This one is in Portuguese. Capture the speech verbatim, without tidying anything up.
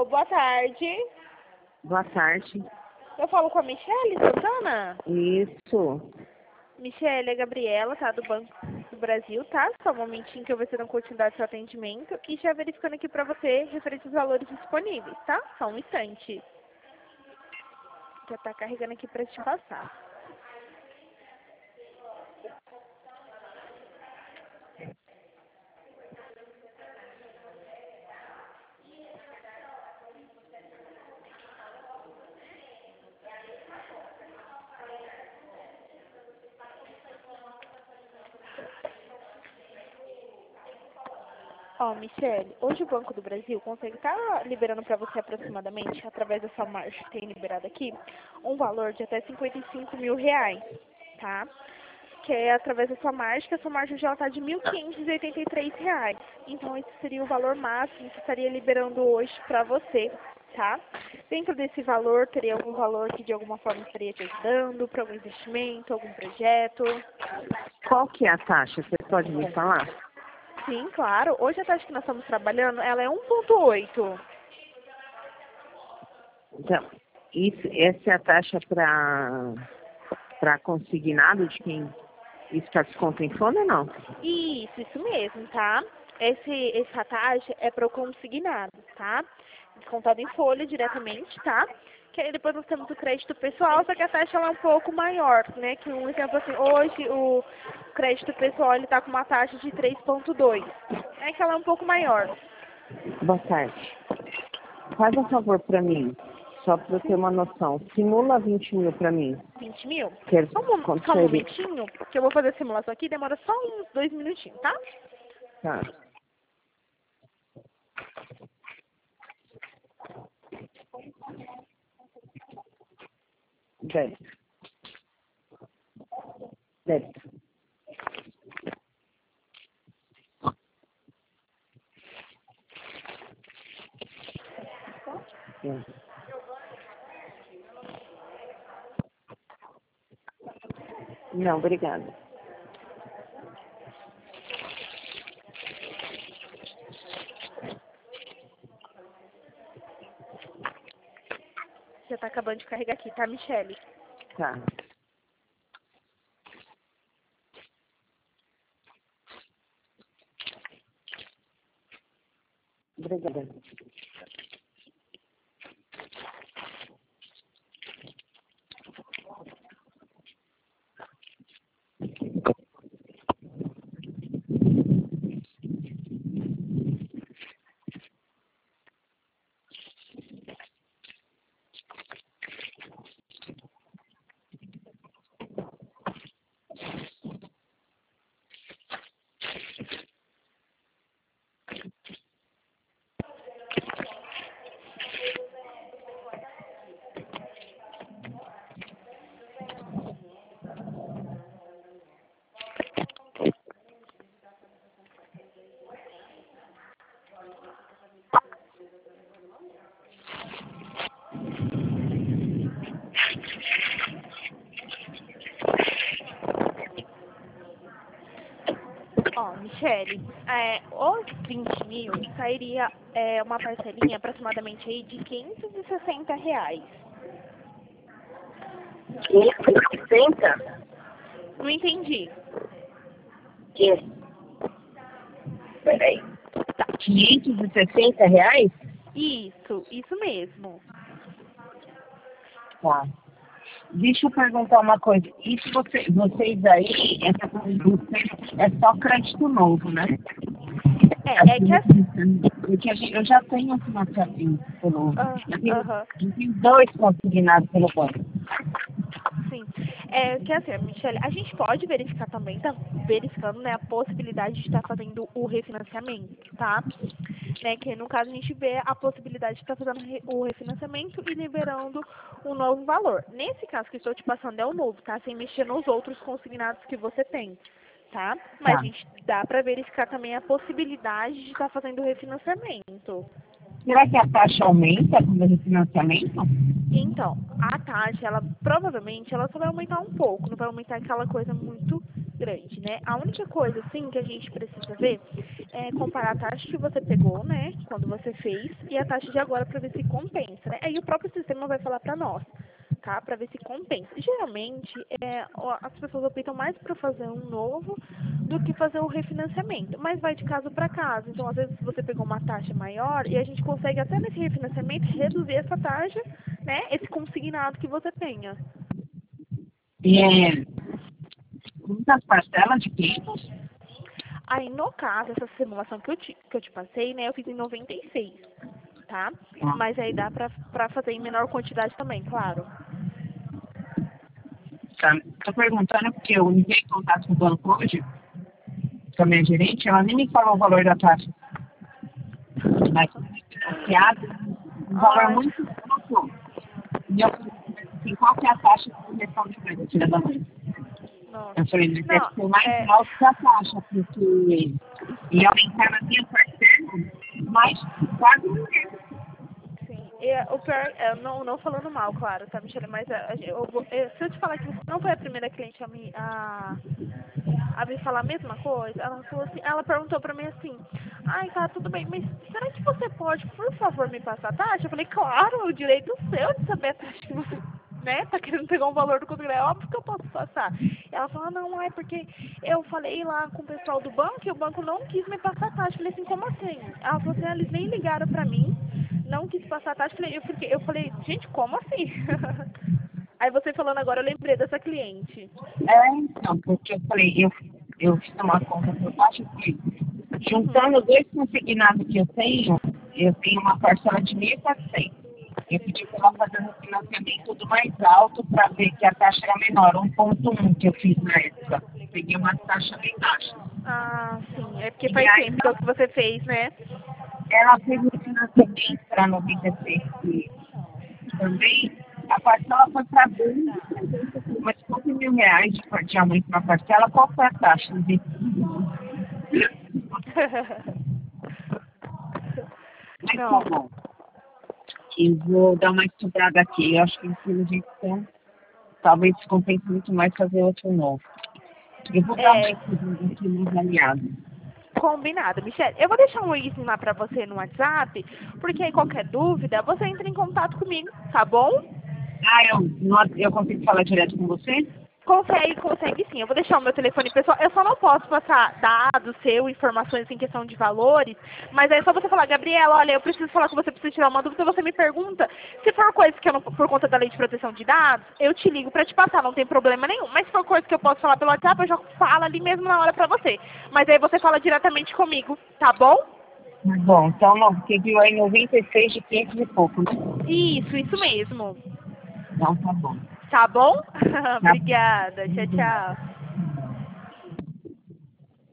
boa tarde. Boa tarde. Eu falo com a Michele Santana? Isso. Michele, é Gabriela, tá? Do Banco do Brasil, tá? Só um momentinho que eu vou ser dando continuidade ao seu atendimento e já verificando aqui pra você referente aos valores disponíveis, tá? Só um instante. Já tá carregando aqui pra te passar. Ó, Michele, hoje o Banco do Brasil consegue estar liberando para você aproximadamente, através dessa margem que tem liberado aqui, um valor de até cinquenta e cinco mil reais, tá? Que é através da sua margem, que a sua margem já está de mil quinhentos e oitenta e três reais. Então, esse seria o valor máximo que estaria liberando hoje para você, tá? Dentro desse valor, teria algum valor que de alguma forma estaria te ajudando para algum investimento, algum projeto? Qual que é a taxa? Você pode me falar? Sim, claro. Hoje a taxa que nós estamos trabalhando, ela é um vírgula oito. Então, isso, essa é a taxa para para consignado de quem está desconto em folha ou não? Isso, isso mesmo, tá? Esse, essa taxa é para o consignado, tá? Descontado em folha diretamente, tá? Que aí depois nós temos o crédito pessoal, só que a taxa ela é um pouco maior, né? Que um exemplo assim, hoje o crédito pessoal ele tá com uma taxa de três vírgula dois. É que ela é um pouco maior. Boa tarde. Faz um favor para mim, só para eu ter uma noção. Simula vinte mil para mim. vinte mil? Quero Só um, quanto só um seria? momentinho, que eu vou fazer a simulação aqui, demora só uns dois minutinhos, tá? Tá. Débito. Débito. É. Não, obrigada. Já tá acabando de carregar aqui, tá, Michele? Tá. Obrigada. Ó, Michele, é, os vinte mil sairia é, uma parcelinha aproximadamente aí de quinhentos e sessenta reais. quinhentos e sessenta? Não entendi. Que? Peraí. Tá. quinhentos e sessenta reais? Isso, isso mesmo. Tá. Deixa eu perguntar uma coisa. Isso você, vocês aí, essa coisa de vocês, é só crédito novo, né? É, é que assim. Porque a gente- eu já tenho um financiamento pelo. ah, Eu tenho, Aham, eu tenho dois consignados pelo banco. sim. É que assim, Michele, a gente pode verificar também, tá verificando, né, a possibilidade de estar fazendo o refinanciamento, tá? Né, que no caso a gente vê a possibilidade de estar fazendo re- o refinanciamento e liberando um novo valor. Nesse caso que eu estou te passando é o novo, tá? Sem mexer nos outros consignados que você tem, tá? Mas a Tá. gente dá para verificar também a possibilidade de estar fazendo o refinanciamento. Será que a taxa aumenta com o refinanciamento? Então, a taxa, ela provavelmente ela só vai aumentar um pouco, não vai aumentar aquela coisa muito grande, né? A única coisa, assim, que a gente precisa ver é comparar a taxa que você pegou, né, quando você fez, e a taxa de agora para ver se compensa, né? Aí o próprio sistema vai falar para nós, tá? Para ver se compensa. Geralmente, é, ó, as pessoas optam mais para fazer um novo do que fazer o refinanciamento, mas vai de caso para caso. Então, às vezes, você pegou uma taxa maior e a gente consegue até nesse refinanciamento reduzir essa taxa, né? Esse consignado que você tenha. E é muitas parcelas de quinhentos? Aí, no caso, essa simulação que eu te, que eu te passei, né, eu fiz em noventa e seis, tá? Ah, Mas aí dá pra, pra fazer em menor quantidade também, claro. tá. Tô perguntando porque eu entrei em contato com o banco hoje, com a minha gerente, ela nem me falou o valor da taxa. Mas financiado, um valor Ai, muito alto. E eu falei assim, qual que é a taxa de correção de crédito, filha da mãe? nossa. Eu falei, mas deve Não, ser mais é... alto que a taxa, porque ia aumentar na minha parcela, mas quase não é. Sim, e, o pior, é, não, não falando mal, claro, tá, Michelle, mas a- a- eu, vou- eu- se eu te falar que você não foi a primeira cliente a me, a, a me falar a mesma coisa, ela falou assim, ela perguntou pra mim assim, ai, tá, tudo bem, mas será que você pode, por favor, me passar a taxa? Eu falei, claro, é o direito seu de saber a taxa que você, né, tá querendo pegar um valor do controle, é óbvio que eu posso passar. E ela falou, ah, não, é porque eu falei lá com o pessoal do banco e o banco não quis me passar a taxa. Eu falei assim, como assim? Ela falou assim, ah, eles nem ligaram pra mim, não quis passar a taxa. Eu falei, eu, fiquei, eu falei, gente, como assim? Aí você falando agora, eu lembrei dessa cliente. É, então, porque eu falei, eu, eu fiz uma conta por taxa que, Uhum. juntando dois consignados que eu tenho, eu tenho uma parcela de mil e quatrocentos. Eu pedi para ela fazer um financiamento do mais alto para ver que a taxa era menor, um ponto um que eu fiz na época. Peguei uma taxa bem baixa. Ah, sim, é porque E faz aí tempo que é o que você fez, né? ela fez um financiamento para noventa e seis que também a parcela foi para dois, mas quantos mil reais de de aumento na parcela, qual foi a taxa? Mas tá Não, bom. Eu vou dar uma estudada aqui. Eu acho que pelo jeito então, talvez se compense muito mais fazer outro novo. Eu vou dar uma é estudada aqui no avaliado. combinado, Michelle. Eu vou deixar um linkzinho lá pra você no WhatsApp, porque aí qualquer dúvida, você entra em contato comigo, tá bom? Ah, eu, não- eu consigo falar direto com você? Consegue, consegue sim. Eu vou deixar o meu telefone pessoal. Eu só não posso passar dados seu, informações em questão de valores, mas aí é só você falar, Gabriela, olha, eu preciso falar com você, preciso tirar uma dúvida, você me pergunta. Se for coisa que eu não, por conta da lei de proteção de dados, eu te ligo pra te passar, não tem problema nenhum. Mas se for coisa que eu posso falar pelo WhatsApp, eu já falo ali mesmo na hora pra você. Mas aí você fala diretamente comigo, tá bom? Tá bom, então não, porque viu aí noventa e seis de quinhentos e pouco, né? Isso, isso mesmo. Então tá bom. Tá bom? Tá Obrigada. Tchau, bom. tchau.